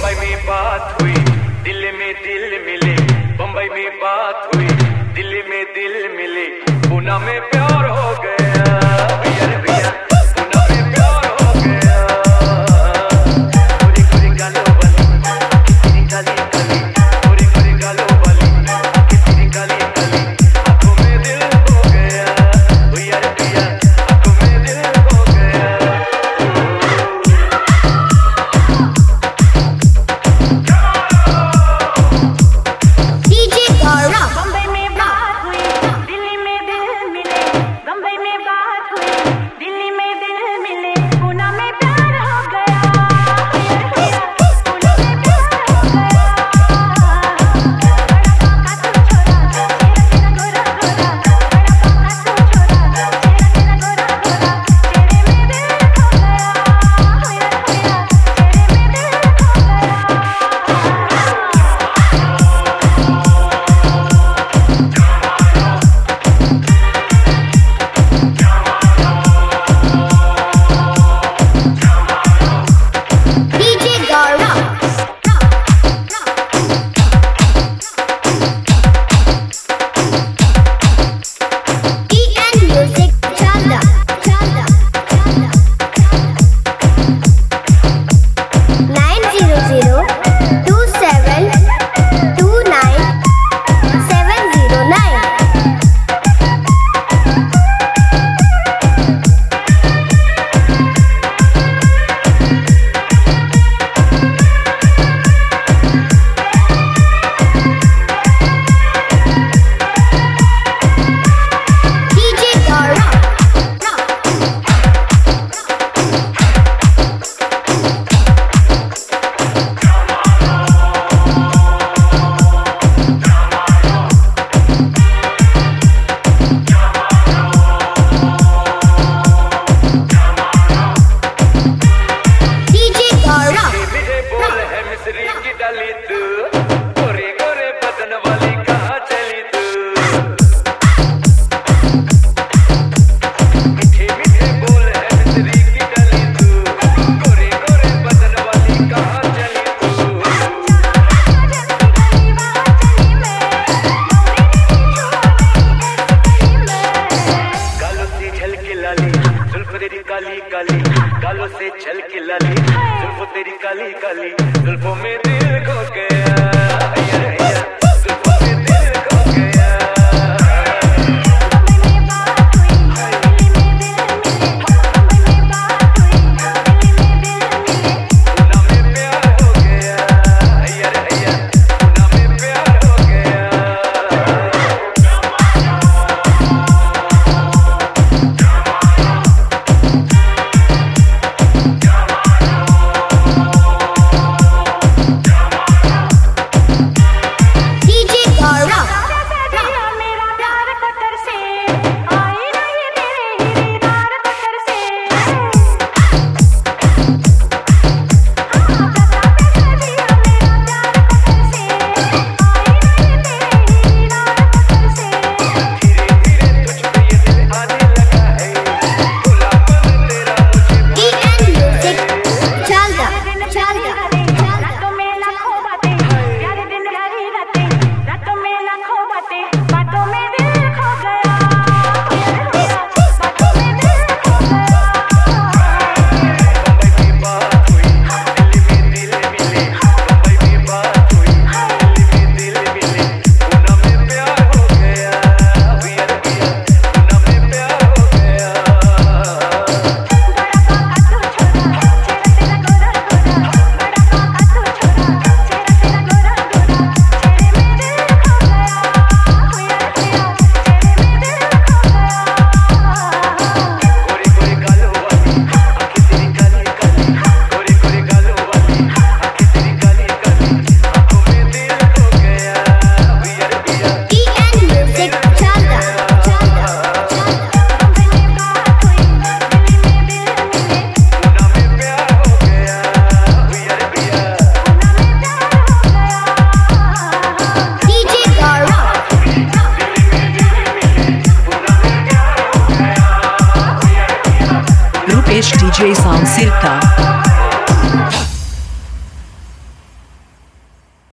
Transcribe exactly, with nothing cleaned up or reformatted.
बम्बई में बात हुई, दिल्ली में दिल मिले। बम्बई में बात हुई, दिल्ली में दिल मिले। पूना में प्यार हो गया भैया रे भैया, पूना में प्यार हो गया। गोरी गोरी गालों वाली, कितनी काली काली, गोरी गोरी गालों वाली, कितनी काली काली। आंखों में दिल हो गया भैया रे भैया, आंखों में दिल हो गया। गोरे गोरे बदन वाली कहाँ चली तू, मीठे मीठे बोल है मिस्री की डाली तू। गोरे गोरे बदन वाली कहाँ चली तू। गालों से झलके लाली, जुल्फ तेरी काली काली। गालों से झलके लाली, जुल्फ तेरी काली काली। जुल्फों में दिल खो गया।